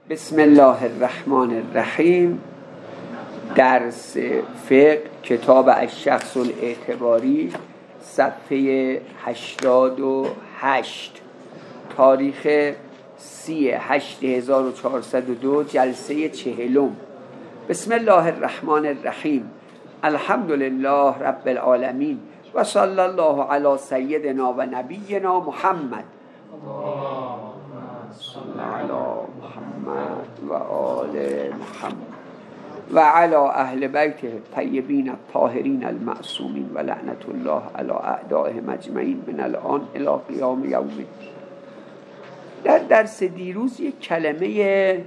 بسم الله الرحمن الرحیم. درس فقه، کتاب الشخص الاعتباری، صفحه 88، تاریخ 30/8/1402، جلسه 40. بسم الله الرحمن الرحیم. الحمد لله رب العالمین و صلی الله علی سیدنا و نبینا محمد علی محمد و آل محمد و علی اهل بیته الطیبین الطاهرین المعصومین و لعنت الله علی اعدائهم اجمعین من الان الی قیام یوم الدین. در درس دیروز یک کلمه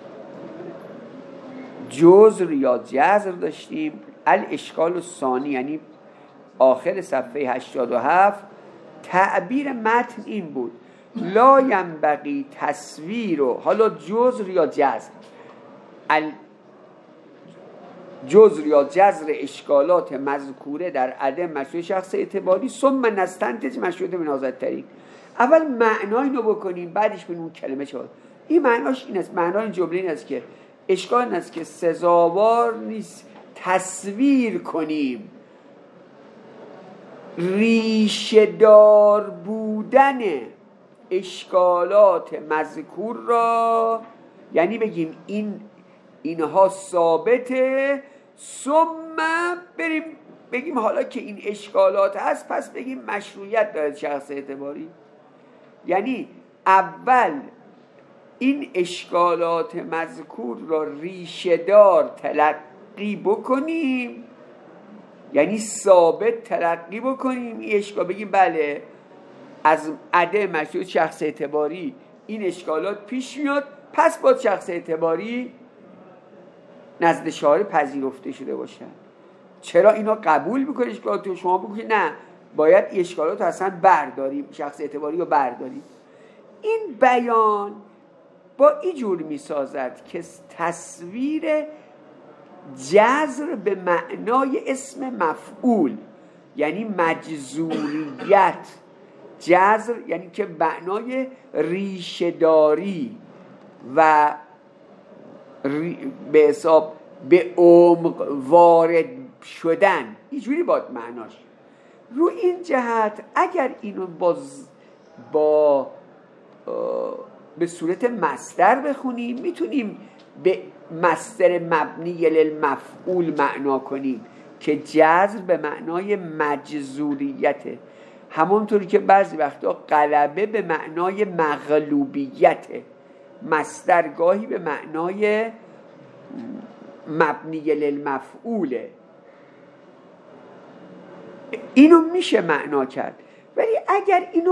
جزر یا جزر داشتیم. الاشکال الثانی، یعنی آخر صفحه 87. تعبیر متن این بود: لا ینبغی تصویر، حالا جزر یا جزر، جزر یا جزر اشکالات مذکوره در عدم مشروع شخص اعتباری ثم نستنتج مشروع من هذا الطریق. اول معنای اینو بکنیم، بعدش ببینیم اون کلمه چه بود. این معناش این است، معنای این جمله این است که اشکال این است که سزاوار نیست تصویر کنیم ریشه دار بودن اشکالات مذکور را، یعنی بگیم اینها ثابته، ثم بریم بگیم حالا که این اشکالات هست پس بگیم مشروعیت داره شخص اعتباری. یعنی اول این اشکالات مذکور را ریشه دار تلقی بکنیم، یعنی ثابت تلقی بکنیم این اشکال، بگیم بله از عدم مشروع شخص اعتباری این اشکالات پیش میاد، پس با شخص اعتباری نزد شارع پذیرفته شده باشن. چرا اینا قبول میکنه اشکالات رو؟ شما بگوید نه، باید این اشکالات رو اصلا برداریم، شخص اعتباری رو برداریم. این بیان با اینجور میسازد که تصویر جزر به معنای اسم مفعول، یعنی مجزوریت، جزر یعنی که معنای ریشه داری و به حساب به عمق وارد شدن، اینجوری باید معناش. رو این جهت اگر اینو به صورت مصدر بخونیم میتونیم به مصدر مبنی للمفعول معنا کنیم که جزر به معنای مجزوریته، همونطوری که بعضی وقتا غلبه به معنای مغلوبیته. مصدر گاهی به معنای مبنی للمفعوله، اینو میشه معنا کرد. ولی اگر اینو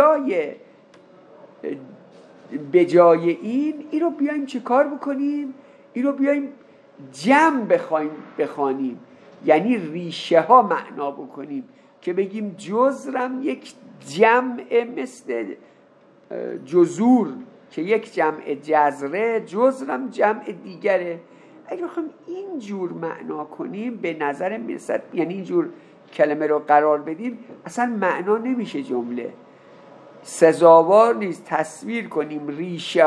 به جای اینو بیایم چه کار بکنیم؟ اینو بیایم جمع بخوانیم، یعنی ریشه ها معنا بکنیم، که بگیم جزرم یک جمع مثل جزور که یک جمع جزره، جزرم جمع دیگره. اگه بخوایم اینجور معنا کنیم به نظر میرسد، یعنی اینجور کلمه رو قرار بدیم، اصلا معنا نمیشه جمله. سزاوار نیست تصویر کنیم ریشه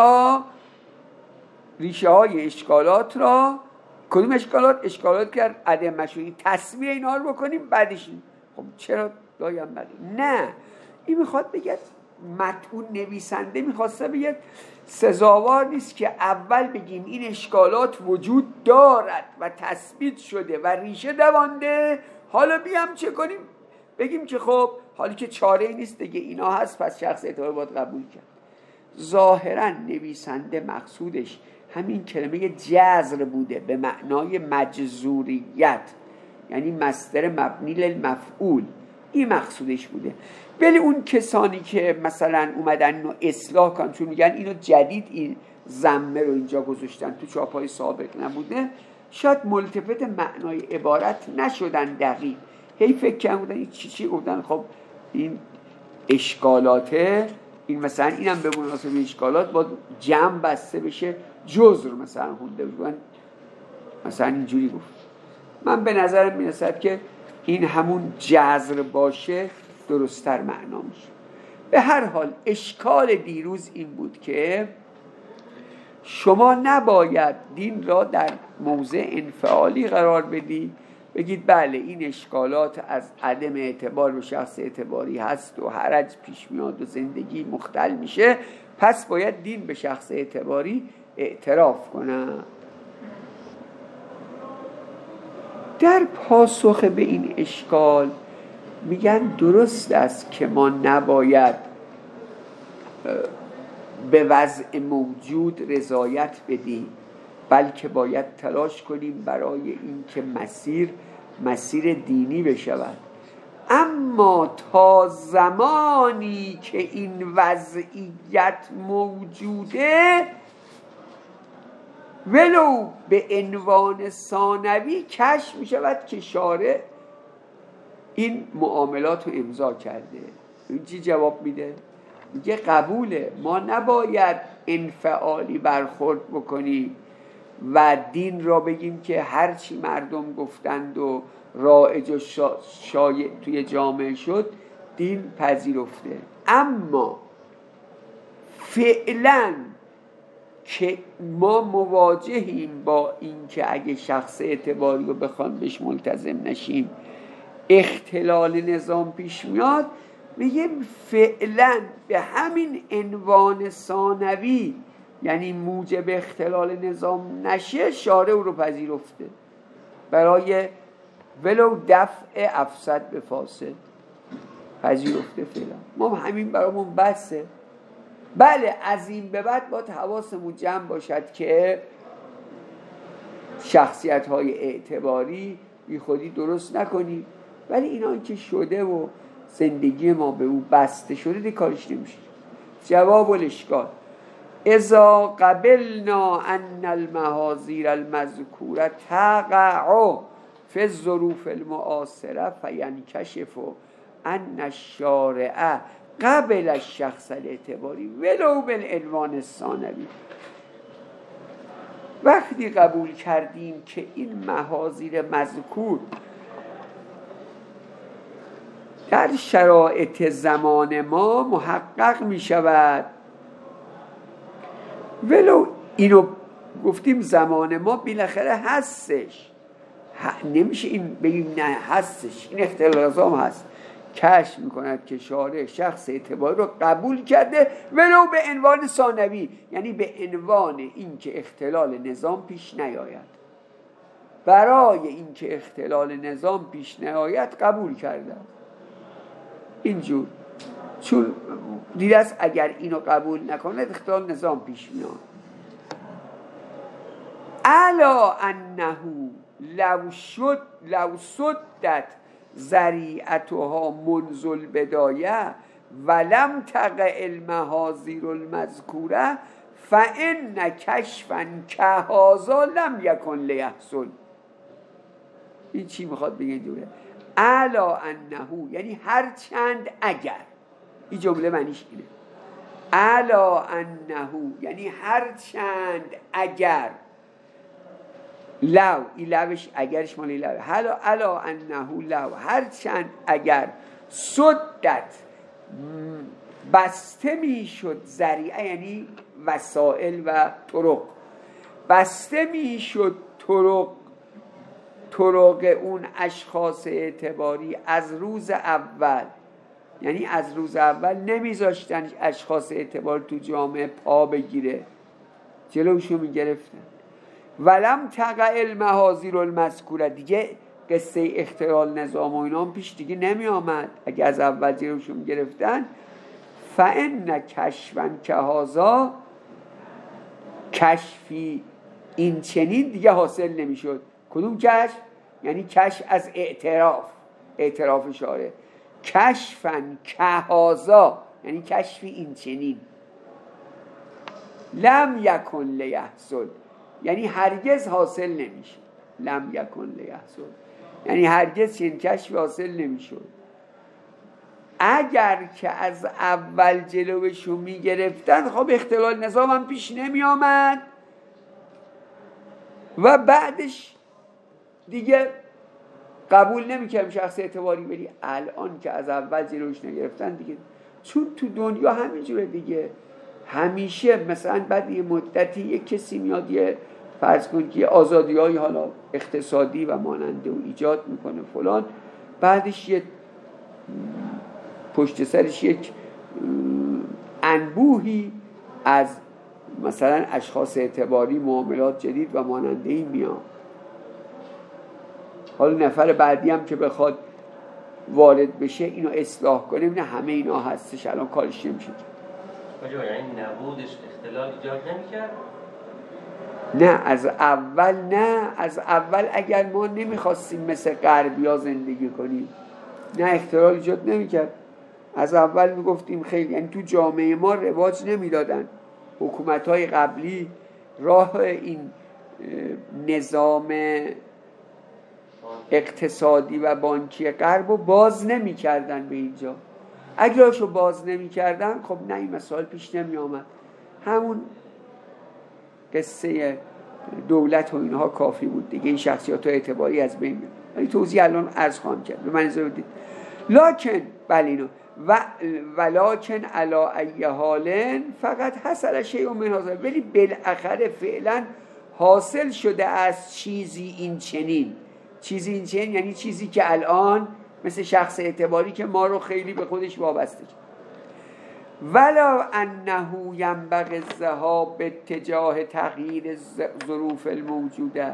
های اشکالات را. کدوم اشکالات؟ اشکالات که عدم مشروعی، تصویر اینا رو بکنیم بعدش. خب چرا دایم نه، این میخواد بگه متون نویسنده میخواسته بگه سزاوار نیست که اول بگیم این اشکالات وجود دارد و تثبیت شده و ریشه دوانده، حالا بیام چه کنیم؟ بگیم که خب حالی که چاره نیست دیگه اینا هست پس شخص اعتبار باید قبول کرد. ظاهرا نویسنده مقصودش همین کلمه جزر بوده به معنای مجزوریت، یعنی مصدر مبنی للمفعول، این مقصودش بوده. ولی اون کسانی که مثلا اومدن اینو اصلاح کنن، چون میگن اینو جدید این ضمه رو اینجا گذاشتن، تو چاپای سابق نبوده، شاید ملتفت معنای عبارت نشدن دقیق، هی فکر کردن این چی گفتن. خب این اشکالاته، این مثلا اینم به مناسبت اشکالات با جمع بسته بشه جزر مثلا خونده بگن، مثلا اینجوری گفت. من به نظرم میرسد که این همون جزر باشه درست‌تر معنا میشه. به هر حال اشکال دیروز این بود که شما نباید دین را در موضع انفعالی قرار بدی، بگید بله این اشکالات از عدم اعتبار به شخص اعتباری هست و حرج پیش میاد و زندگی مختل میشه، پس باید دین به شخص اعتباری اعتراف کنه. در پاسخ به این اشکال میگن درست است که ما نباید به وضع موجود رضایت بدیم، بلکه باید تلاش کنیم برای اینکه مسیر دینی بشود. اما تا زمانی که این وضعیت موجوده، ولو به عنوان ثانوی کشف می شود که شارع این معاملات رو امضا کرده. این چی جواب میده؟ میگه قبوله، ما نباید انفعالی برخورد بکنیم و دین را بگیم که هرچی مردم گفتند و رایج و شایع توی جامعه شد دین پذیرفته. اما فعلا که ما مواجهیم با این که اگه شخص اعتباری رو بخوان بهش ملتزم نشیم اختلال نظام پیش میاد، میگه فعلا به همین عنوان ثانوی، یعنی موجب اختلال نظام نشه، شارع رو پذیرفته برای ولو دفع افسد به فاسد، پذیرفته فعلا. ما همین برامون بسه. بله از این به بعد باید حواسمون جمع باشد که شخصیت های اعتباری بی خودی درست نکنیم، ولی اینا که شده و زندگی ما به او بسته شده دیگه کارش نمیشه. جواب الاشکال: اذا قبلنا ان المحاذیر المذکوره تقع فی الظروف المعاصره فینکشف ان الشارع قبل الشخص الاعتباری ولو بالعنوان الثانوی. وقتی قبول کردیم که این محاذیر مذکور در شرایط زمان ما محقق می شود، ولو اینو گفتیم زمان ما بالاخره هستش، نمیشه این بگیم نه هستش، این اختلال نظام هست، کشف میکند که شارع شخص اعتباری رو قبول کرده ولو به عنوان ثانوی، یعنی به عنوان این که اختلال نظام پیش نیاید. برای این که اختلال نظام پیش نیاید قبول کرده اینجور، چون دیده است اگر اینو قبول نکنه اختلال نظام پیش میاد. الا انه لو سدت ذریعتها منذ البدایه ولم تقع المحاذیر المذکوره فان کشفا کهذا لم یکن لیحصل. این چی میخواد بگه دوره؟ الا انه، یعنی هرچند اگر، این جمله معنیش اینه، الا انه یعنی هرچند اگر، لو این لوش اگرش مالی لو، الا انه لو هرچند اگر سدت بسته می شد ذریعه، یعنی وسائل و طرق، بسته می شد طرق اون اشخاص اعتباری از روز اول، یعنی از روز اول نمیذاشتن اشخاص اعتبار تو جامعه پا بگیره، جلوشو میگرفتن. ولم تقع المحاذیر المذکوره، دیگه قصه اختلال نظام و اینا پیش دیگه نمی آمد اگه از اول جلوشو میگرفتن. فان کشفا کهذا، کشفی این چنین دیگه حاصل نمیشد. کدوم کشف؟ یعنی کشف از اعتراف شارع. کشفا کهذا یعنی کشفی این چنین. لم یکن لیحصل یعنی هرگز حاصل نمیشه. لم یکن لیحصل یعنی هرگز چنین کشفی حاصل نمیشد. اگر که از اول جلوشو میگرفتن خب اختلال نظام هم پیش نمی آمد و بعدش دیگه قبول نمی‌کردم شخص اعتباری بری. الان که از اول جلوش نگرفتن دیگه، چون تو دنیا همینجوره دیگه، همیشه مثلا بعد یه مدتی یک کسی میاد یه فرض کن که آزادی‌های حالا اقتصادی و ماننده و ایجاد میکنه فلان، بعدش یه پشت سرش یک انبوهی از مثلا اشخاص اعتباری، معاملات جدید و ماننده این میاد. حالا نفر بعدی هم که بخواد وارد بشه اینو اصلاح کنه، نه همه اینا هستش الان کارش نمیشه. یعنی نبودش اختلال ایجاد نمی‌کرد؟ نه از اول اگر ما نمیخواستیم مثل غربی‌ها زندگی کنیم، نه اختلال ایجاد نمیکرد. از اول میگفتیم خیلی، یعنی تو جامعه ما رواج نمیدادن. حکومت‌های قبلی راه این نظام اقتصادی و بانکی غرب رو باز نمی‌کردن به اینجا. اگر راهشو باز نمی‌کردن خب نه این مسائل پیش نمی آمد. همون قصه دولت و اینها کافی بود دیگه، این شخصیت ها اعتباری از بین میرن. ولی توضیح الان عرض خواهم کرد به من اجازه بدید. لکن بلینو ولکن علی ای حال فقط حصل شیء من هذا، ولی بالاخره فعلا حاصل شده از چیزی این چنین یعنی چیزی که الان مثل شخص اعتباری که ما رو خیلی به خودش وابسته کرد. ولو انه ینبغی الذهاب به اتجاه تغییر ظروف الموجوده،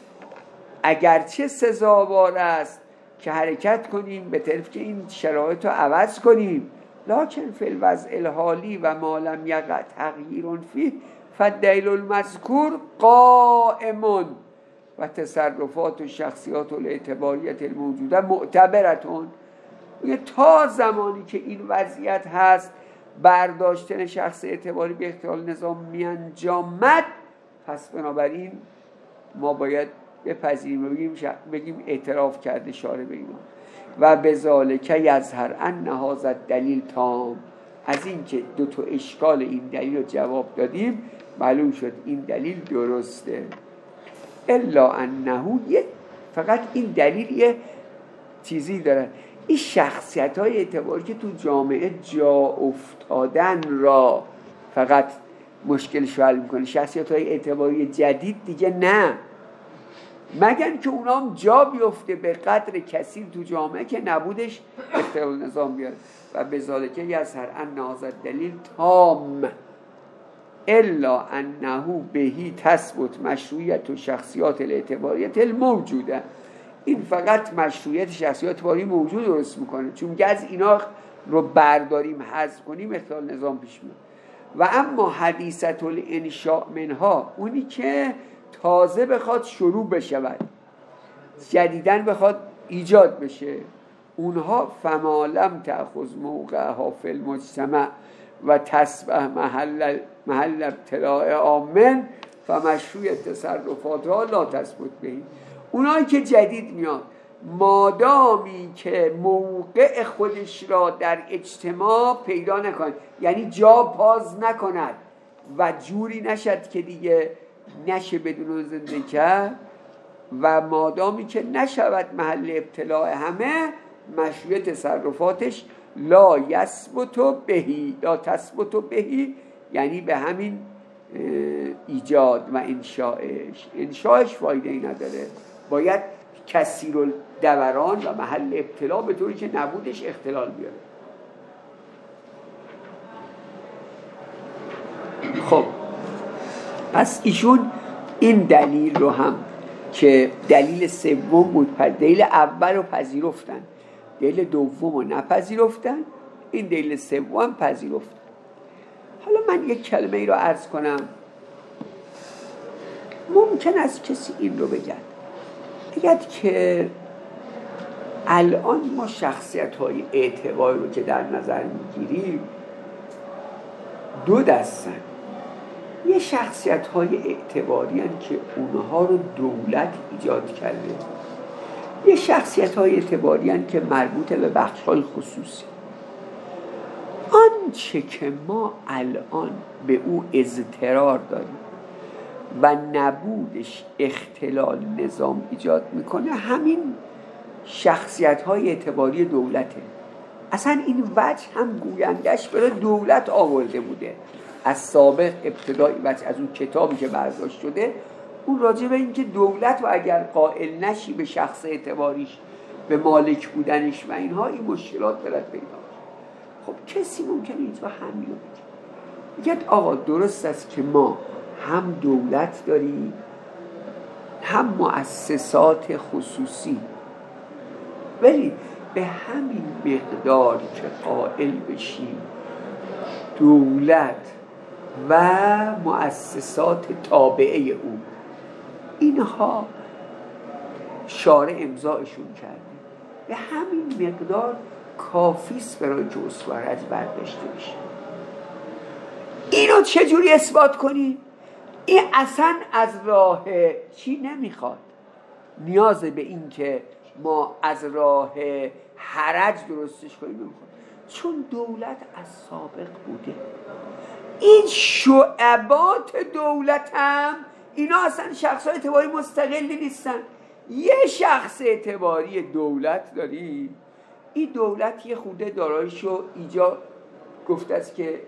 اگرچه سزاوار است که حرکت کنیم به طرف که این شرایط رو عوض کنیم، لکن فی الوضع الحالی و ما لم یقع تغییر فیه فالدلیل المذکور قائم و تصرفات و شخصیات الاعتباریت الموجوده معتبرتون. تا زمانی که این وضعیت هست برداشتن شخص اعتباری به اختلال نظام میانجامد، پس بنابراین ما باید بپذیریم و بگیم اعتراف کرده شارع به اینا. و بذالک یظهر ان هذا الدلیل تام، از این که دو تا اشکال این دلیل رو جواب دادیم معلوم شد این دلیل درسته. الا انه فقط این دلیل یه چیزی داره، این شخصیت‌های اعتباری که تو جامعه جا افتادن را فقط مشکلش حل میکنه. شخصیت‌های اعتباری جدید دیگه نه، مگر که اونا هم جا بیفته به قدر کثیر تو جامعه که نبودش اختلال نظام بیاره. و بذالک یظهر ان هذا الدلیل تام الا انه بهی تثبت مشروعیت و شخصیات الاعتباریت الموجوده. این فقط مشروعیت شخصیت اعتباری موجود درست میکنه، چون که از اینا رو برداریم حذف کنیم اختلال نظام پیش میاد. و اما حدیثت الانشاء منها، اونی که تازه بخواد شروع بشود، جدیدن بخواد ایجاد بشه، اونها فما لم تأخذ موقعها فی المجتمع و تسبح محل ابتلاع آمن فمشروع تصرفاتها لا تثبت بهی. اونایی که جدید میاد مادامی که موقع خودش را در اجتماع پیدا نکند، یعنی جا باز نکند و جوری نشد که دیگه نشه بدون زنده کرد، و مادامی که نشود محل ابتلاع همه، مشروع تصرفاتش لا تثبت بهی، یعنی به همین ایجاد و انشاءش فایده ای نداره. باید کثیر الدوران و محل ابتلا به طوری که نبودش اختلال بیاره. خب پس ایشون این دلیل رو هم که دلیل سوم بود، دلیل اول رو پذیرفتن، دلیل دوم رو نپذیرفتن، این دلیل سوم پذیرفتن. حالا من یک کلمه ای رو عرض کنم. ممکن است کسی این رو بگه اگر که الان ما شخصیت‌های اعتباری رو که در نظر می‌گیریم دو دستن، یه شخصیت‌های اعتباری هستند که اونها رو دولت ایجاد کرده، یه شخصیت‌های اعتباری هستند که مربوط به بخش‌های خصوصی. آنچه که ما الان به او اضطرار داریم و نبودش اختلال نظام ایجاد میکنه همین شخصیت‌های اعتباری دولته. اصلا این وجه هم گویندش برای دولت آورده بوده، از سابق ابتدایی و از اون کتابی که برداشت شده، اون راجع به این که دولت و اگر قائل نشی به شخص اعتباریش، به مالک بودنش و اینها، این مشکلات برات پیدا میشه. خب کسی ممکنه اینجا همین رو بگه، میگه آقا درست است که ما هم دولت داریم هم مؤسسات خصوصی، ولی به همین مقدار که قائل بشیم دولت و مؤسسات تابعه او اینها شارع امضاشون کرده، به همین مقدار کافیست برای که اسوار از برداشته بشه. اینو چجوری اثبات کنی؟ این اصلا از راه چی نمیخواد، نیاز به این که ما از راه حرج درستش کنیم نمیخواد، چون دولت از سابق بوده. این شعبات دولت هم اینا اصلا شخص اعتباری مستقلی نیستن. یه شخص اعتباری دولت داری، این دولت یه خوده دارایشو اینجا گفته است که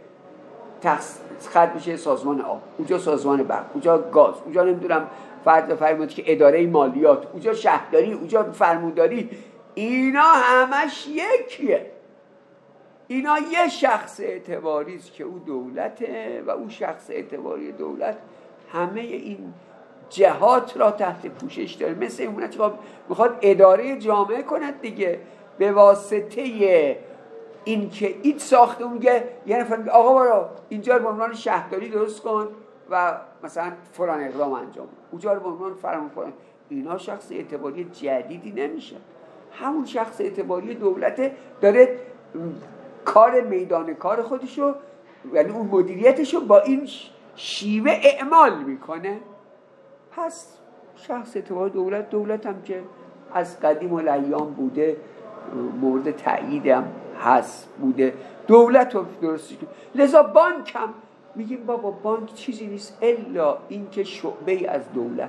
خط میشه سازمان آب، اونجا سازمان برق، اونجا گاز، اونجا نمیدونم فرمود که اداره مالیات، اونجا شهرداری، اونجا فرمانداری، اینا همش یکیه. اینا یه شخص اعتباری است که او دولته و او شخص اعتباری دولت همه این جهات را تحت پوشش داره. مثل اونه که میخواد اداره جامعه کند دیگه، به واسطه این که این ساخته میگه یه نفر میگه آقا برو اینجا رو به عنوان شهرداری درست کن و مثلا فلان اقدام انجام بده، اونجا رو به عنوان فلان. اینا شخص اعتباری جدیدی نمیشه، همون شخص اعتباری دولته داره کار میدان کار خودشو، یعنی اون مدیریتشو با این شیوه اعمال میکنه. پس شخص اعتباری دولت هم که از قدیم الایام بوده، مورد تأییدم هست بوده، دولت رو درستی کنه. لذا بانک هم میگیم بابا بانک چیزی نیست الا این که شعبه از دولت.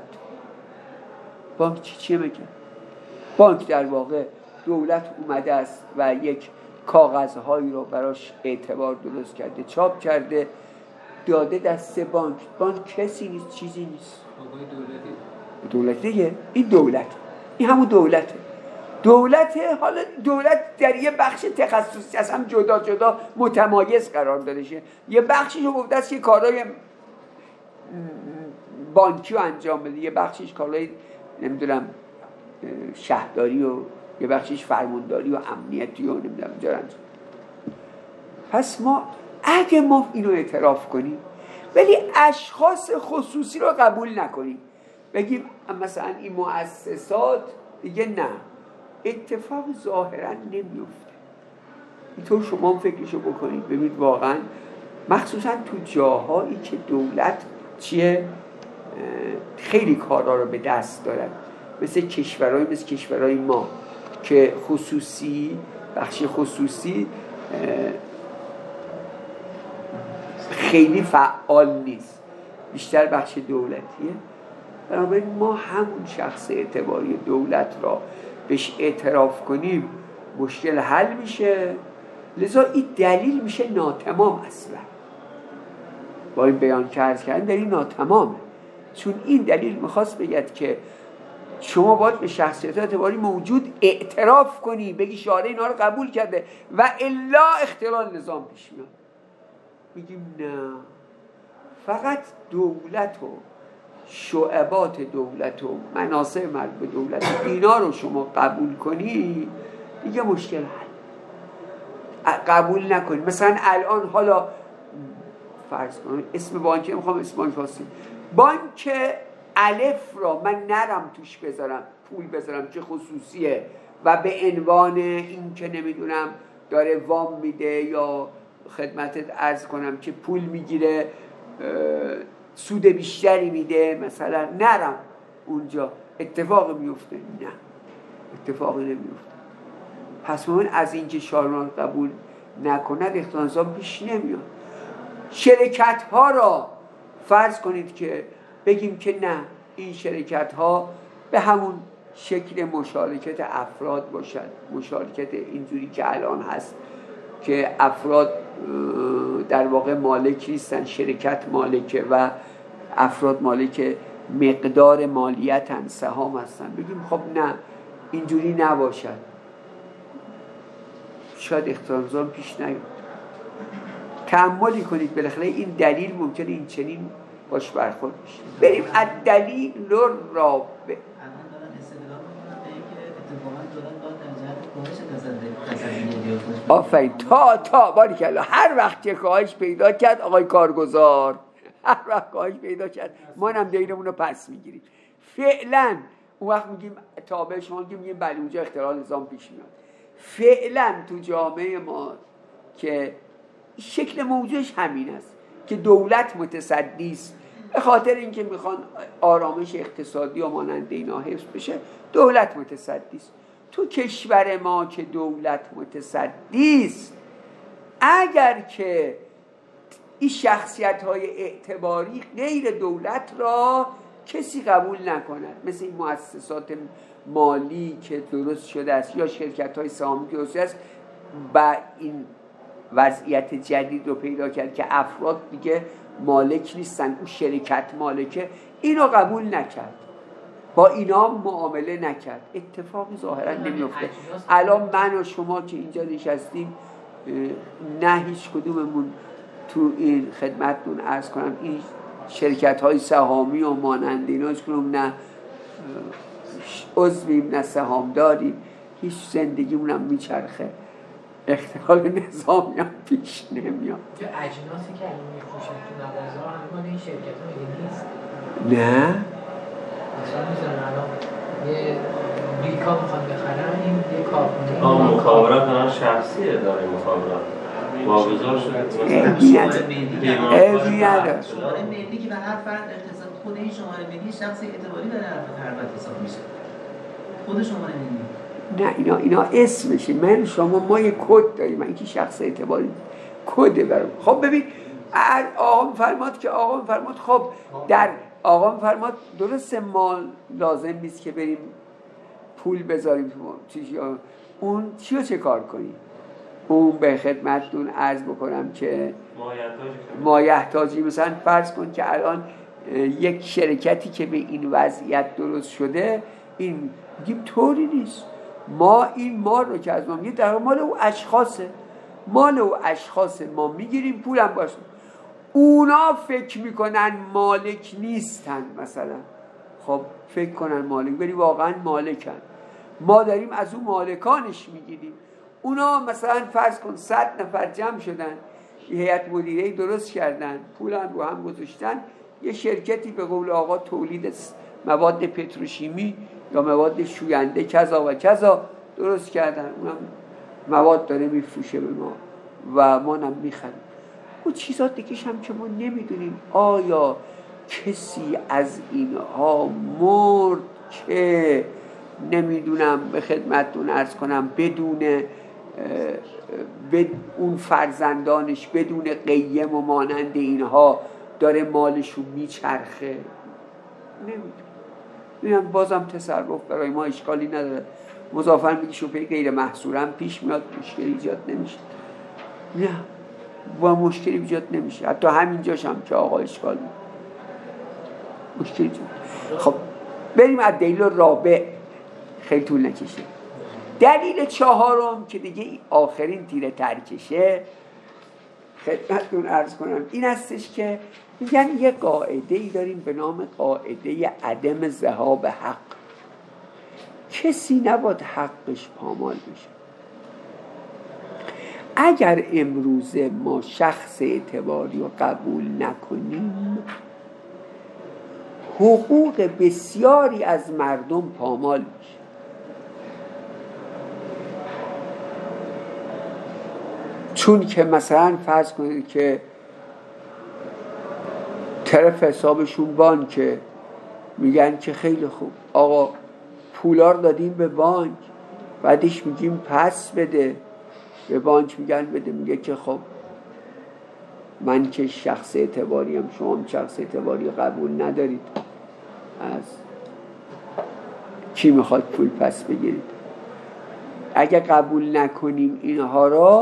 بانک چیه میگه؟ بانک در واقع دولت اومده است و یک کاغذهایی رو براش اعتبار درست کرده، چاپ کرده، داده دست بانک. بانک کسی نیست، چیزی نیست، دولت دیگه. این دولت، این همون دولته. حالا دولت در یه بخش تخصصی از هم جدا متمایز قرار داده شه. یه بخشش رو گفته است که کارهای بانکی رو انجام بده، یه بخشش کارهای نمیدونم شهرداری و یه بخشش فرمانداری و امنیتی و نمیدونم جا انجام. پس اگه ما اینو اعتراف کنیم ولی اشخاص خصوصی رو قبول نکنیم، بگیم مثلا این مؤسسات دیگه نه، اتفاق ظاهرا نمیفته. اینطور شما فکرشو بکنید، ببینید واقعا مخصوصا تو جاهایی که دولت خیلی کارا رو به دست دارن، مثل کشورهای ما که بخش خصوصی خیلی فعال نیست، بیشتر بخش دولتیه. بنابراین ما همون شخص اعتباری دولت را بهش اعتراف کنیم مشکل حل میشه. لذا این دلیل میشه ناتمام. اصلا با این بیان که عرض کردن دلیل ناتمامه، چون این دلیل میخواست بگید که شما باید به شخصیت اعتباری موجود اعتراف کنی، بگی شارع اینا رو قبول کرده و الا اختلال نظام پیش میاد. میگیم نه، فقط دولت و شعبات دولت و مناصب مربوط به دولت اینا رو شما قبول کنی دیگه مشکل حل. قبول نکنی مثلا الان حالا فرض کنم اسم بانکی میخوام اسم بانک خاصی، بانک الف را من نرم توش بذارم پول بذارم که خصوصیه و به عنوان این که نمیدونم داره وام میده یا خدمتت عرض کنم که پول میگیره سود بیشتری میده مثلا، نرم اونجا اتفاق میفته؟ نه، اتفاقی نمیفته. پس من از اینکه شارع قبول نکند اختلاف پیش نمیاد. شرکت ها را فرض کنید که بگیم که نه، این شرکت ها به همون شکل مشارکت افراد باشد، مشارکت اینجوری که الان هست که افراد در واقع مالک نیستن، شرکت مالکه و افراد مالک مقدار مالیتن، سهام هستن، بگیم خب نه اینجوری نباشد، شاید اختیار نظام پیش نیاد. تأملی کنید، بالاخره این دلیل ممکنه این چنین باش برخورد بشه. بریم از دلیل رابع. آفرین، تا باریکلا، هر وقت که کاهش پیدا کرد آقای کارگزار، هر وقت کاهش پیدا کرد ما هم دیرمون رو پس میگیریم. فعلا اون وقت میگیم تابع شما میگیم بله اونجا اختلال نظام پیش میاد. فعلا تو جامعه ما که شکل موضوعش همین است که دولت متصدی است، به خاطر اینکه میخوان آرامش اقتصادی و مانند اینا حفظ بشه، دولت متصدی است. تو کشور ما که دولت متصدی است، اگر که این شخصیت‌های اعتباری غیر دولت را کسی قبول نکند، مثل این مؤسسات مالی که درست شده است یا شرکت‌های سهامی که درست است، و این وضعیت جدید رو پیدا کرد که افراد دیگه مالک نیستن، اون شرکت مالکه، اینو قبول نکرد، با اینا معامله نکرد، اتفاقی ظاهرا نمیفته. الان من و شما که اینجا نشستیم، نه هیچ کدوممون تو این خدمتتون عرض کنم این شرکت‌های سهامی و مانند اینا هیچ کدوم نه عضویم نه سهامداریم، هیچ زندگیمون هم میچرخه، اختلال نظامی هم پیش نمیاد. تو اجناسی که الان میفروشن تو مغازه‌ها همه این شرکت‌ها نیست. نه مثلا میذارن الان یه ریکا میخوان بخرن، این یه کارخونه مخابرات دارن شخصیه، داره مخابرات واگذار شده شماره ملی که به هر فرد اختصاص، خود این شماره ملی شخص اعتباری داره هر فرد حساب میشه، خود شماره ملی. نه اینا اسمشه، من شما ما یه کد داریم، من که شخص اعتباری کده برام. خب ببین آقا فرماد خب در آقا فرماد درسته ما لازم نیست که بریم پول بذاریم اون چه کار کنیم؟ اون به خدمتتون عرض بکنم که مایحتاجی، مثلا فرض کن که الان یک شرکتی که به این وضعیت درست شده، این میگیم طوری نیست، ما این مال رو که از ما میگه در مال او اشخاصه، ما میگیریم پولم باشه. اونا فکر میکنن مالک نیستن، مثلا خب فکر کنن مالک، ولی واقعا مالکن، ما داریم از اون مالکانش میگیریم. اونا مثلا فرض کن 100 نفر جمع شدن، یه هیئت مدیره درست کردن، پولن رو هم گذاشتن، یه شرکتی به قول آقا تولید مواد پتروشیمی یا مواد شوینده کذا و کذا درست کردن، اونم مواد داره میفروشه به ما و ما هم میخریم. اون چیزات دیگه‌ش هم که ما نمیدونیم آیا کسی از اینها مرد که نمیدونم به خدمتتون عرض کنم بدون اون فرزندانش بدون قیم و مانند اینها داره مالشو میچرخه؟ نمیدونم. بازم تصرف برای ما اشکالی نداره، مضافاً میگه شبهه غیر محصورم پیش میاد، مشکلی ایجاد نمیشه. نه با مشکلی ایجاد نمیشه، حتی همینجاش هم که آقا اشکال مشکلی ایجاد. خب بریم از دلیل رابع، خیلی طول نکشه. دلیل چهارم که دیگه آخرین تیره ترکشه خدمتتون عرض کنم این هستش که میگن یه قاعده ای داریم به نام قاعده عدم ذهاب حق. کسی نباید حقش پامال بشه. اگر امروز ما شخص اعتباری رو قبول نکنیم، حقوق بسیاری از مردم پامال میشه. چون که مثلا فرض کنید که طرف حسابشون بانکه، میگن که خیلی خوب آقا پولار دادیم به بانک، بعدش میگیم پس بده، به بانک میگن بده، میگه که خب من که شخص اعتباریم، شما هم شخص اعتباری قبول ندارید، از کی میخواد پول پس بگیرید؟ اگه قبول نکنیم اینها را،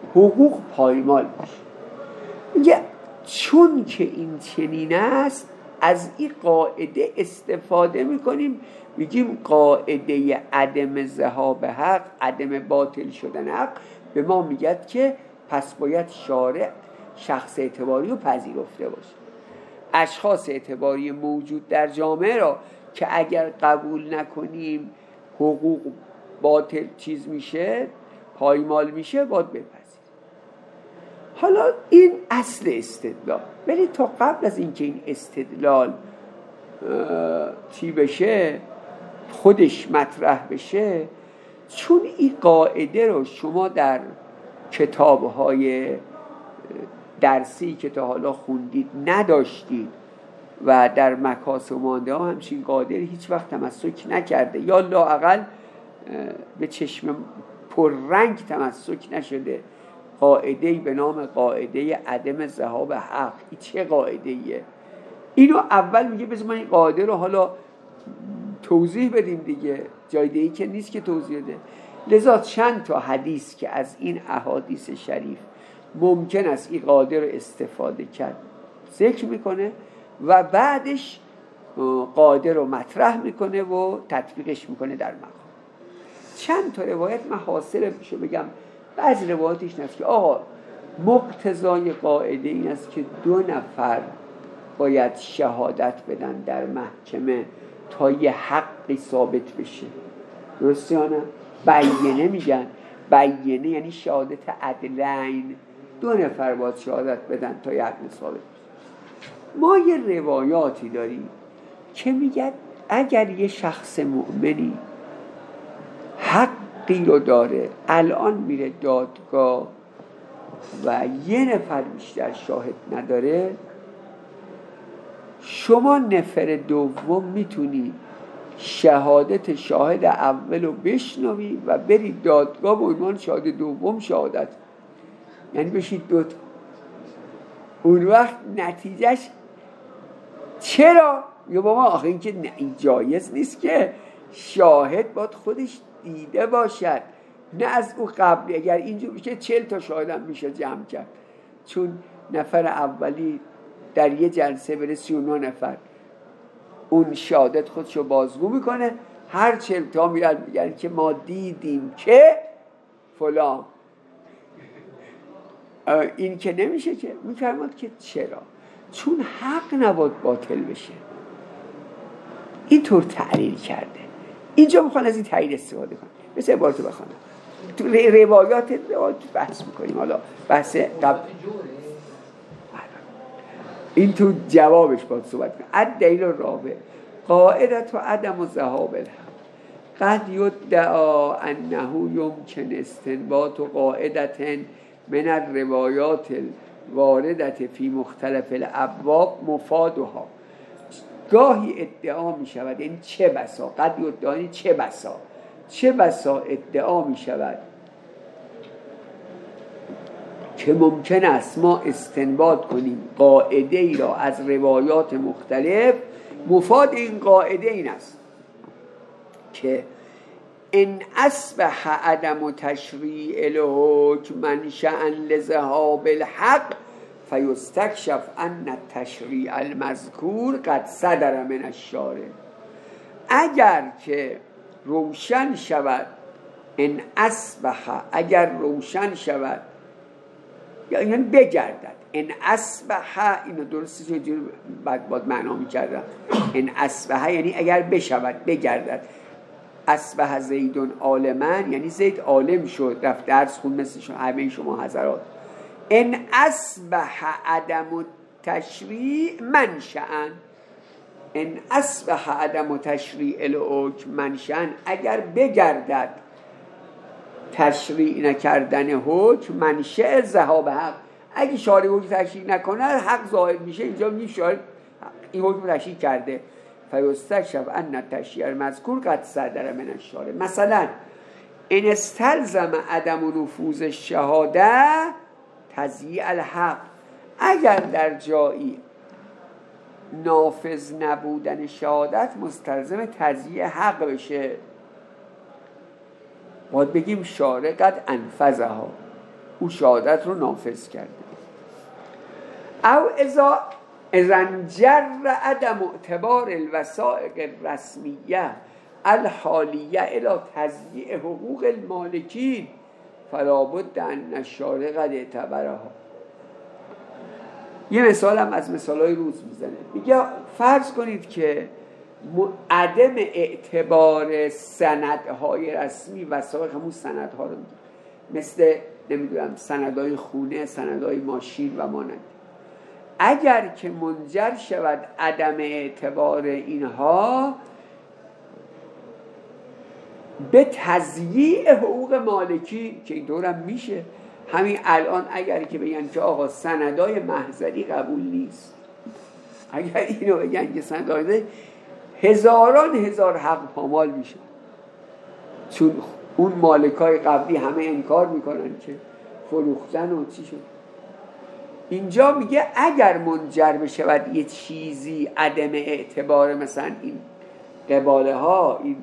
حقوق پایمال میشه. میگه چون که این چنین است از این قاعده استفاده میکنیم، میگیم قاعده عدم ذهاب حق، عدم باطل شدن حق به ما میگد که پس باید شارع شخص اعتباری رو پذیرفته باشه. اشخاص اعتباری موجود در جامعه را که اگر قبول نکنیم حقوق باطل چیز میشه، پایمال میشه، باید بپذیریم. حالا این اصل استدلال، ولی تا قبل از اینکه این استدلال چی بشه، خودش مطرح بشه، چون این قاعده رو شما در کتاب‌های درسی که تا حالا خوندید نداشتید و در مکاسب مانده ها همچین قاعده هیچ وقت تمسک نکرده یا لااقل به چشم پررنگ تمسک نشده، قاعده‌ای به نام قاعده عدم ذهاب حق. این چه قاعده‌ایه؟ اینو اول میگه بذار ما این قاعده رو حالا توضیح بدیم دیگه، جای دیگه‌ای که نیست که توضیح بده. لذا چند تا حدیث که از این احادیث شریف ممکن است این قاعده رو استفاده کرد ذکر میکنه و بعدش قاعده رو مطرح میکنه و تطبیقش میکنه در مقام. چند تا روایت من حاصلشو بگم. بعضی روایاتش نست که آقا مقتضای قاعده این است که 2 نفر باید شهادت بدن در محکمه تا یه حقی ثابت بشه. درسته یا نه؟ بیینه میگن. بیینه یعنی شهادت عدلین. 2 نفر باید شهادت بدن تا یه حقی ثابت بشه. ما یه روایاتی داریم که میگن اگر یه شخص مؤمنی حقی رو داره، الان میره دادگاه و یه نفر بیشتر شاهد نداره، شما نفر دوم میتونی شهادت شاهد اول رو بشنوی و بری دادگاه به عنوان شاهد دوم شهادت، یعنی بشید 2 تا. اون وقت نتیجهش چرا؟ یا بابا آخه این که این جایز نیست که شاهد باید خودش دیده باشد، نه از او قبلی. اگر اینجور بشه 40 تا شاهدم میشه جمع کرد، چون نفر اولی در یه جلسه بره 39 نفر، اون شهادت خودشو بازگو میکنه، هر 40 تا میرن میگن که ما دیدیم که فلان. این که نمیشه که. میفرماد که چرا؟ چون حق نباید باطل بشه. اینطور تعلیل کرده. اینجا میخوان از این تعلیل استفاده کنن. مثل عبارتو بخونم تو روایات بحث میکنیم. حالا بحث قبل این تو جوابش باید صحبت کنیم. الدلیل الرابع قاعدة عدم ذهاب الحق قد یدعا انه یمکن استنباط قاعدة من الروایات الواردة فی مختلف الابواب مفادها. گاهی ادعا می شود، یعنی چه بسا، قد یدعا چه بسا ادعا می شود که ممکن است ما استنباط کنیم قاعده ای را از روایات مختلف. مفاد این قاعده این است که ان اصبح عدم تشریع الحکم منشأ لذهاب الحق فیستکشف ان التشریع المذکور قد صدر من الشارع. اگر که روشن شود، ان اصبح، اگر روشن شود، یعنی بگردد. ان اصبح، اینو درسته چجوری باید معنا می‌کردم. ان اصبح یعنی اگر بشود، بگردد. اصبح زیدون عالما، یعنی زید عالم شد، رفت درس خون مثل همه شما حضرات. ان اصبح عدم تشریع منشأ، ان اصبح عدم تشریع الحکم منشأ، اگر بگردد تشریع نکردن حکم منشأ ذهاب حق. اگه شارع حکم تشریع نکنه حق ظاهر میشه. اینجا میشه این حکم تشریع کرده. فیستکشف ان التشریع المذکور قد صدر من الشارع. مثلا ان استلزم عدم نفوذ الشهاده تضییع الحق، اگر در جایی نافذ نبودن شهادت مستلزم تضییع حق بشه، باید بگیم شارع قد انفذها، او شهادت رو نافذ کرده. او اذا انجر عدم اعتبار الوثائق الرسمیه الحالیه الى تضییع حقوق المالکین فلا بد ان الشارع قد اعتبرها. یه مثال هم از مثالهای روز میزنه، میگه فرض کنید که عدم اعتبار سندهای رسمی، وثائق همون سندها رو میگه، مثل نمیدونم سندهای خونه، سندهای ماشین و مانند، اگر که منجر شود عدم اعتبار اینها به تضییع حقوق مالکی، که این دورم میشه، همین الان اگر که بگن که آقا سندای محضری قبول نیست، اگر اینو بگن که سندای، هزاران هزار حق پامال میشه، چون اون مالکای قبلی همه انکار میکنن که فروختن و چی شد. اینجا میگه اگر منجر بشود یه چیزی عدم اعتبار، مثلا این قباله ها، این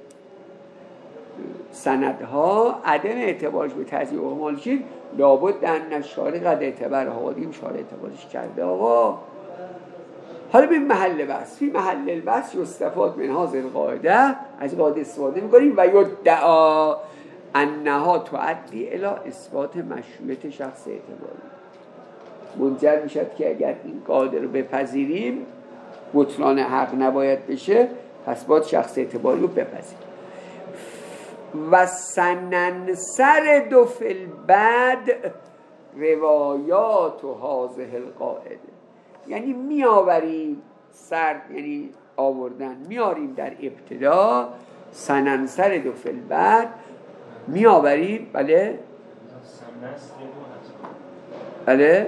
سندها عدم اعتبارش به تضییع حقوق مالکی، لابد ان الشارع قد اعتبرها، آقا شارع اعتبارش کرده. آقا حالا به محل بحث، فی محل البحث یستفاد من هذه القاعده، از قاعده استفاده میکنیم و یدعا انها تؤدی الی اثبات مشروعیت شخص اعتباری. منجر میشد که اگر این قاعده رو بپذیریم بطلان حق نباید بشه، پس باید شخص اعتباری رو بپذیریم. و سننسرد فی البدء روایات و هذه القاعده، یعنی میآوریم سرد، یعنی آوردن، میاریم در ابتدا، سننسرد فی البدء میآوریم، بله بله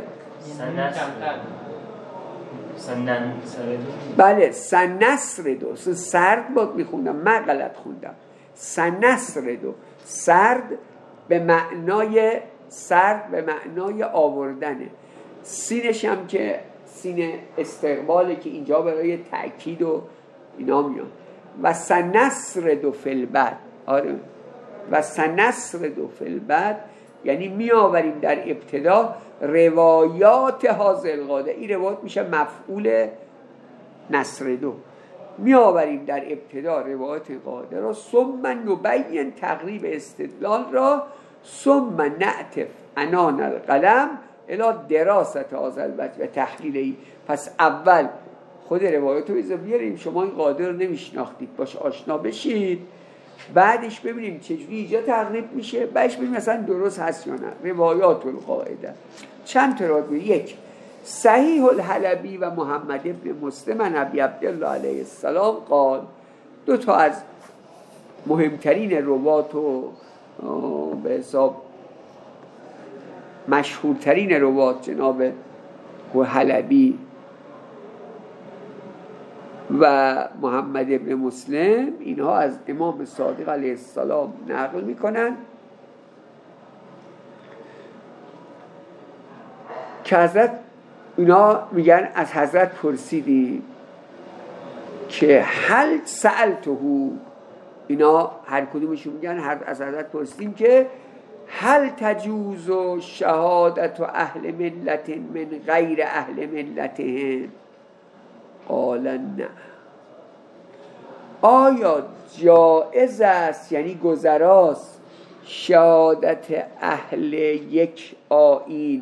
بله سنسردو، سرد بود میخوندم، من غلط خوندم، سنسردو، سرد به معنای سرد به معنای آوردنه، سینش هم که سین استقباله که اینجا برای تأکید و اینا میاد. و سنسردو فی البدء، آره، و سنسردو فی البدء یعنی می آوریم در ابتدا روایات هذه القاعده، این روایات میشه مفعول نسردو، می آوریم در ابتدا روایات قاعده را، ثم نبین تقریب استدلال را، ثم نعطف عنان القلم الی دراست هذا الوجه و تحلیلی. پس اول خود روایات رو بیاریم، شما این قاعده رو نمیشناختید، باش آشنا بشید، بعدش ببینیم چجوری اینجا تقریب میشه، بعدش ببینیم مثلا درست هست یا نه. روایات القاعده چند تا روایت؟ یک، صحیح الحلبی و محمد ابن مسلم عن ابی عبدالله علیه السلام قال، دو تا از مهمترین روایات و به حساب مشهورترین روایات جناب حلبی و محمد ابن مسلم، اینها از امام صادق علیه السلام نقل میکنن که حضرت، اینا میگن از حضرت پرسیدیم که هل سألته، اینا هر کدومشون میگن از حضرت پرسیدیم که هل تجوز شهادت اهل ملت من غیر اهل ملتهم، قال نه، آیا جائز است، یعنی گذراست، شهادت اهل یک آیین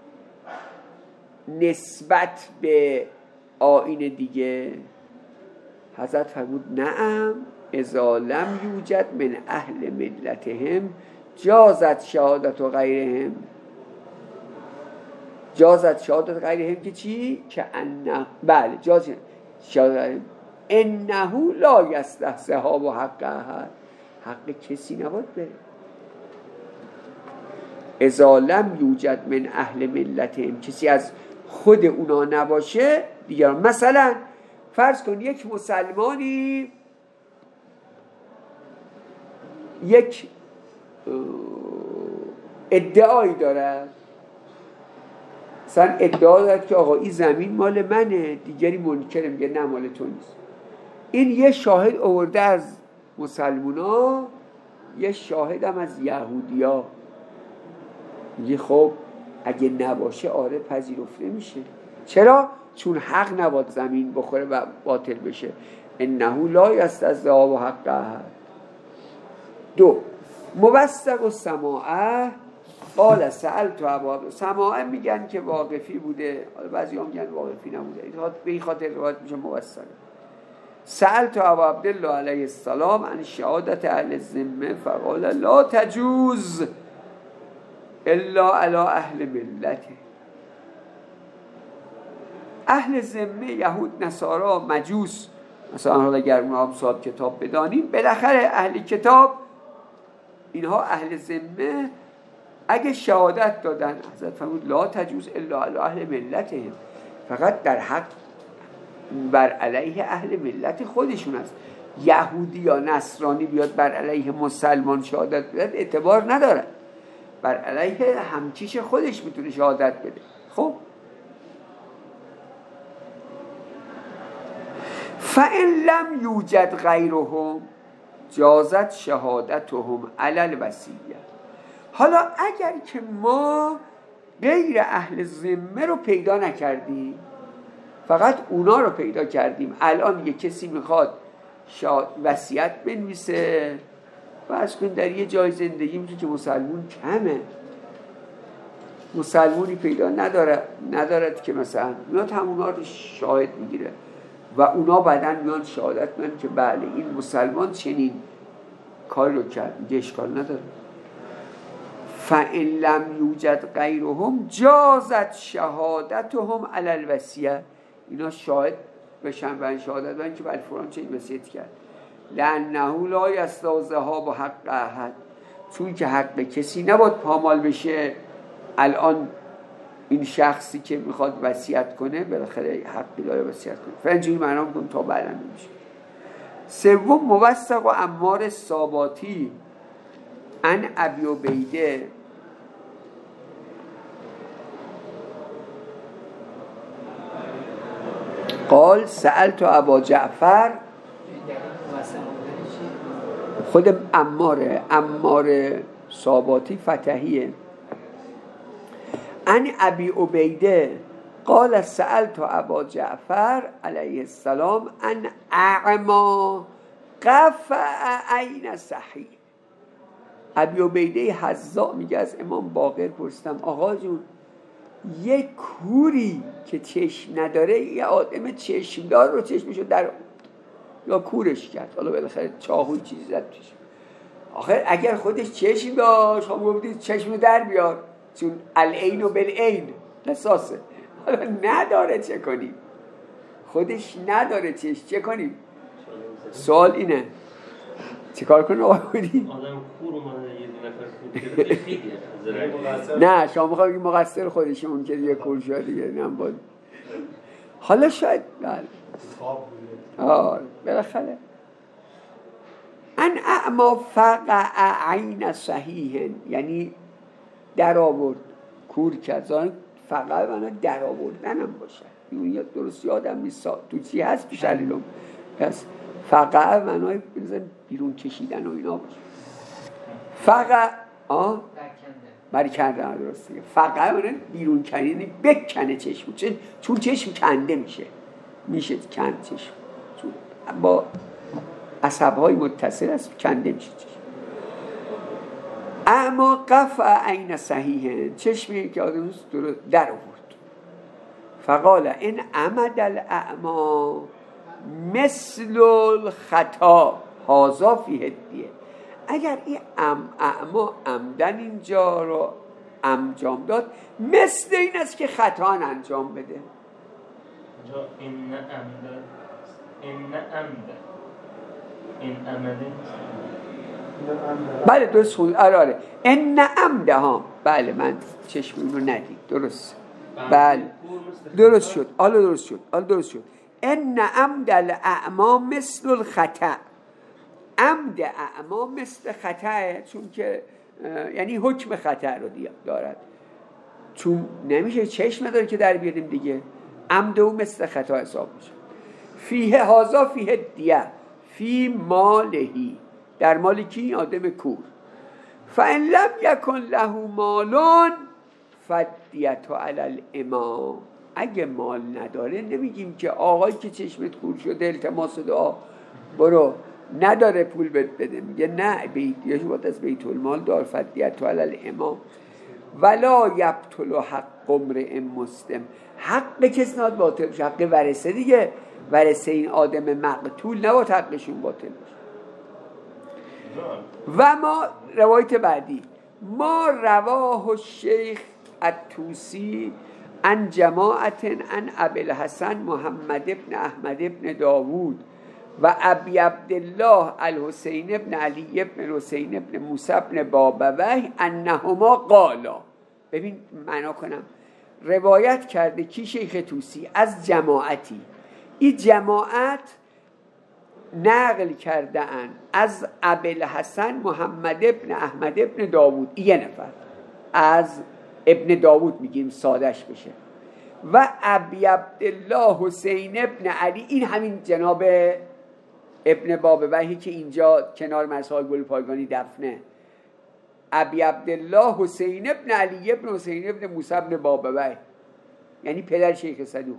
نسبت به آیین دیگه؟ حضرت فرمود نعم، اذا لم یوجد من اهل ملتهم جازت شهادت و غیرهم. جازت شهادت غیرهم که چی؟ که انه، بله جاز شهادت غیرهم، انه لا یستحسها و حق احد، حق کسی نباید بره. اذا لم یوجد من اهل ملتهم، کسی از خود اونا نباشه دیگران. مثلا فرض کن یک مسلمانی یک ادعایی دارد، مثلا ادعا دارد که آقا این زمین مال منه، دیگری منکره میگه نه مال تو نیست. این یه شاهد آورده از مسلمونا، یه شاهد هم از یهودیا. میگه خب اگه نباشه آره پذیرفته میشه. چرا؟ چون حق نباد زمین بخوره و باطل بشه. انه لا یستذاب حقه. 2 موثق السماعه قال سألت ابا. سماعه میگن که واقفی بوده، بعضی‌ها میگن واقفی نبوده، به این خاطر روایت میشه موثق. سألت ابا عبدالله علیه السلام عن شهادت اهل الذمه فقال لا تجوز الا علی اهل ملته. اهل ذمه یهود نصارا مجوس مثلا، حالا اگر اونها هم صاحب کتاب بدانیم، بالاخره اهل کتاب اینها اهل ذمه اگه شهادت دادن، حضرت فرمود لا تجوز الا علی اهل ملتهم، فقط در حق بر علیه اهل ملت خودشون است. یهودی یا نصرانی بیاد بر علیه مسلمان شهادت بده اعتبار نداره، بر علیه همکیش خودش میتونه شهادت بده. خب فَإِن لَمْ یوجد غیرهم جازت شهادتهم علی الوصیه. حالا اگر که ما غیر اهل ذمه رو پیدا نکردیم، فقط اونا رو پیدا کردیم، الان یه کسی میخواد وصیت بنویسه، فرض کن در یه جای زندگی میشه که مسلمون کمه، مسلمونی پیدا ندارد که مثلا میاد همونا رو شاهد میگیره و اونا بعدن میان شهادت میدن که بله این مسلمان چنین کاری رو کرد، میگه اشکال نداره. فَإِن لَمْ یوجد غیرهم جازت شهادتهم علی الوصیه. اینا شاهد بشن و این شهادت بدن که بله فلان چنین وصیت کرد. لأنه لا یستذهب حق احد، چون که حق کسی نباید پامال بشه. الان این شخصی که میخواد وصیت کنه بالاخره حقی داره وصیت کنه، فنجوری معنا میکنم تا بعدا نمیشه. 3 موثق و عمار الصاباتی عن ابی عبیده قال سألت ابا جعفر. خود عمار صاباتی فتحیه. عن ابی عبیده قال سألت ابا جعفر علیه السلام عن اعما قفع عین صحیح. ابی عبیده حذاء میگه از امام باقر پرسیدم آقا جون یک کوری که چشم نداره یه آدم چشمدار رو چشمشو در یا کورش کرد، حالا بالاخره چاقوی چیزی زد توش. آخر اگر خودش چشم داشت خب گفتید چشمو در بیار، چون العین و بالعین قصاصه. حالا نداره چه کنیم؟ خودش نداره چه کنیم؟ سوال اینه چه کار کنیم آقا کنیم؟ آدم کور اومده یه نفر کور خیلی نه شما میخوایی که مقصر خودشون که دیگه کور شد دیگه نمی‌باد. حالا شاید بالاخره ان اعما فقع عین صحیح، یعنی در آورد، کور کرد. زان فقع منو در آوردن هم باشه، این درست یادم نیست تو چی هست پیش علیلم، پس فقع منو بیرون کشیدن و اینا باشه. فقع برکنده درسته. فقع منو بیرون کردن، بکنه چشم، چون چشم کنده میشه کند چشم، چون با عصب‌های متصل است کنده میشه چشم. اما قفع عین صحیح، چشمی که آدم در آورد. فقال این عمد الاعما مثل الخطا هذا فیه الدیه. اگر این اعما عمدن اینجا رو انجام داد، مثل این است که خطا انجام بده. اینجا این عمده بله درست خود آره ان عمده ها، بله من چشم رو ندید، درست، بله درست شد، حالا درست شد. ان عمد الاعما مثل الخطا، عمد اعما مثل خطا، چون که یعنی حکم خطا رو دارد، چون نمیشه چشم نداره که در بیاریم دیگه، عمد او مثل خطا حساب میشه. فیه هازا فیه دیه فی مالهی، در مال کی؟ آدم کور. فان لم یکن له مالون فدیت علی الامام. اگه مال نداره نمیگیم که آقایی که چشمت کور شده التماس دعا برو، نداره پول بده، میگه نه بیتیش باید از بیت المال دار. فدیت علی الامام ولا یبطل حق امرئ مسلم. حق کس ناد باطل بشه، حق ورثه دیگه، ورثه این آدم مقتول نباید حقشون باطل بشه. و ما روایت بعدی ما رواه الشیخ الطوسی عن جماعت عن ابی الحسن محمد ابن احمد ابن داوود و ابی عبدالله الحسین ابن علی ابن حسین ابن موسی ابن بابویه انهما قالا. ببین معنا کنم، روایت کرده کی؟ شیخ طوسی از جماعتی. این جماعت نقل کرده ان از ابی الحسن محمد ابن احمد ابن داوود، یه نفر از ابن داوود میگیم سادش بشه، و ابی عبدالله حسین ابن علی، این همین جناب ابن بابویه که اینجا کنار مساحل گل پایگانی دفنه. ابی عبدالله حسین ابن علی ابن حسین ابن موسی ابن بابویه، یعنی پدر شیخ صدوق.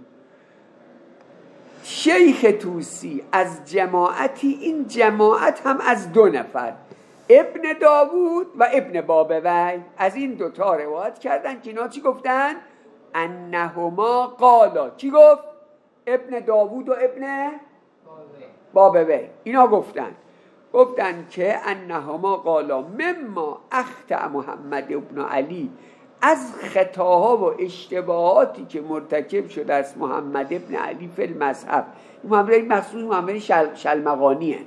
شیخ طوسی از جماعتی، این جماعت هم از دو نفر، ابن داوود و ابن بابویه، از این دوتا روایت کردن که اینا چی گفتن؟ انهما قالا. چی گفت؟ ابن داوود و ابن بابویه اینا گفتن که انهما قالا مما اخطأ محمد ابن علی، از خطاها و اشتباهاتی که مرتکب شده از محمد ابن علی فی المذهب. این مخصوص محمد شلمغانیه.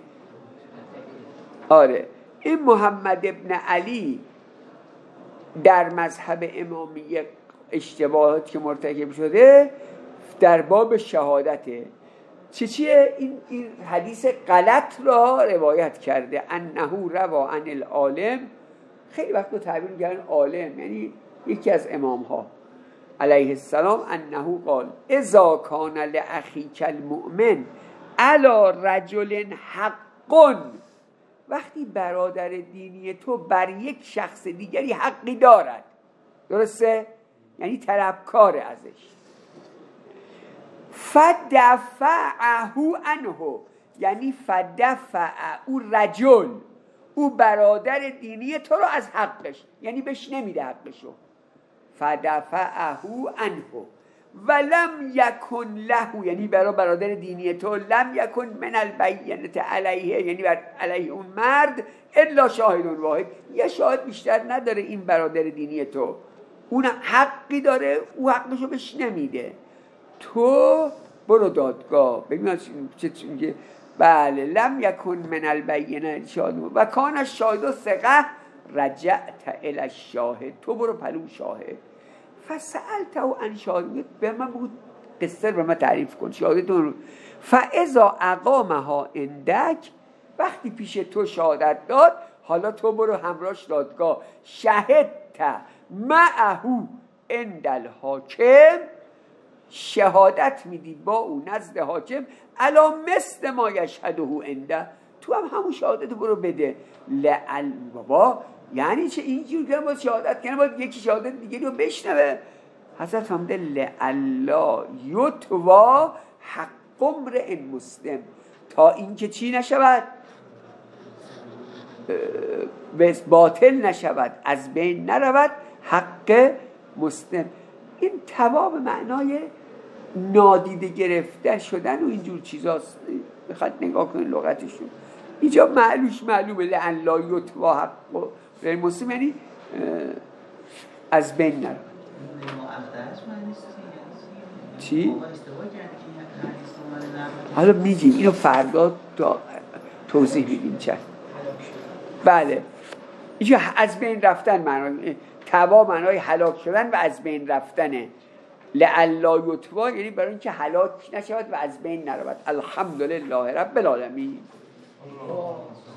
آره، این محمد ابن علی در مذهب امامیه اشتباهاتی که مرتکب شده در باب شهادته. چیه؟ این حدیث غلط را روایت کرده. انه روا عن العالم، خیلی وقت رو تعبیر می‌کردن عالم یعنی یکی از امام ها علیه السلام، انه قال اذا کان لاخیک المؤمن علی رجل حق، وقتی برادر دینی تو بر یک شخص دیگری حقی دارد، درسته؟ یعنی طلبکار ازش. فدفعه عنه، یعنی فدفع او رجل، او برادر دینی تو رو از حقش، یعنی بهش نمیده حقشو. فدفعه عنه ولم یکن له، یعنی برادر دینی تو، لم یکن من البینه علیه، یعنی بر علیه اون مرد، الا شاهد واحد، یه شاهد بیشتر نداره. این برادر دینی تو اون حقی داره، او حقشو بهش نمیده، تو برو دادگاه. ببین چه میگه؟ بله، لم یکن من البینه شاهد و کان شاهد ثقه رجعت الی الشاهد، تو برو پلو شاهد. فسألته عن شاهد، به من بگو قصه رو به من تعریف کن شاهدتون رو. فاذا اقامها عندک، وقتی پیش تو شهادت داد، حالا تو برو همراهش دادگاه. شهدت معه عند الحاکم، شهادت میدی با او نزد حاکم، الا مثل ما یشهده عنده، تو هم همون شهادت برو بده. لعل بابا یعنی چه اینجور که باید شهادت کنه، باید یکی شهادت دیگری رو بشنوه. حضرت فهمده لعلا یتوا حق امرئ مسلم، تا اینکه چی نشود؟ باطل نشود، از بین نرود حق مسلم. این تباب معنای نادیده گرفتن شدن و اینجور چیزاست. بخواد نگاه کنید لغتشون اینجا معلومه لعلا یتوا حق مسلم، یعنی از بین نرود. چی؟ حالا میگیم اینو فردا توضیح میدیم چه. بله، اینجا از بین رفتن معنای تبا، معنای هلاک شدن و از بین رفتنه. لعلا یتوا یعنی برای اینکه هلاک نشود و از بین نرود. الحمدلله رب العالمین.